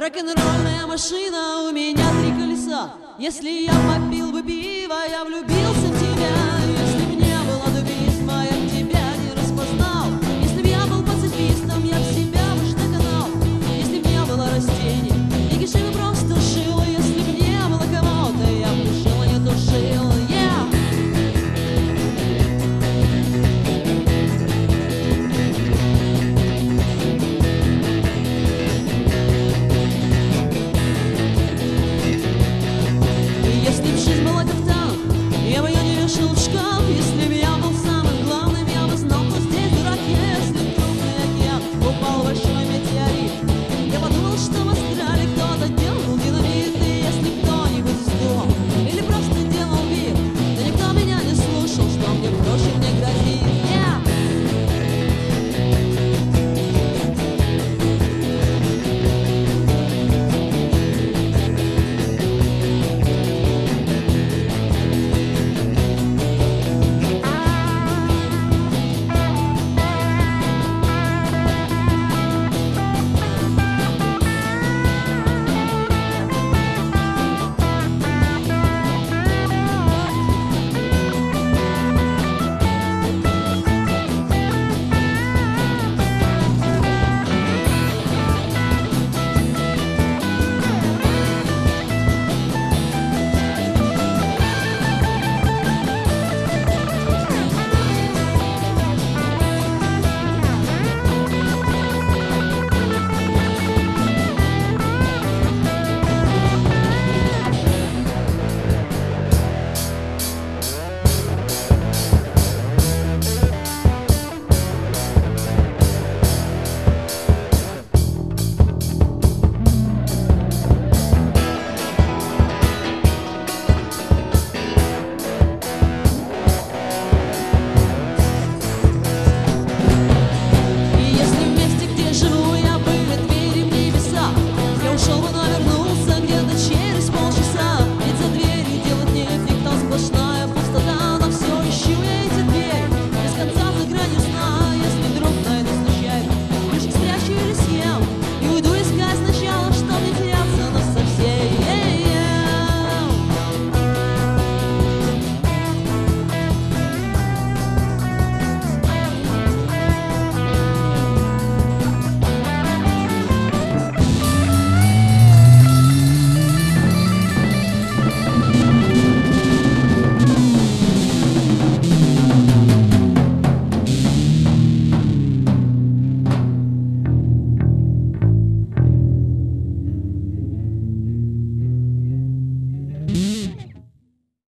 Рок-н-ролльная машина, у меня 3 колеса. Если я попил бы пиво, я влюбился в тебя. Если б не было дубизма, я б тебя не распознал. Если б я был пацифистом, я б себя уж догнал. Если б не было растений, и киши бы просто жил. Если б не было кого-то, я б душил, а не тушил. Если б жизнь была как танк, я бы ее не вешал в шкаф.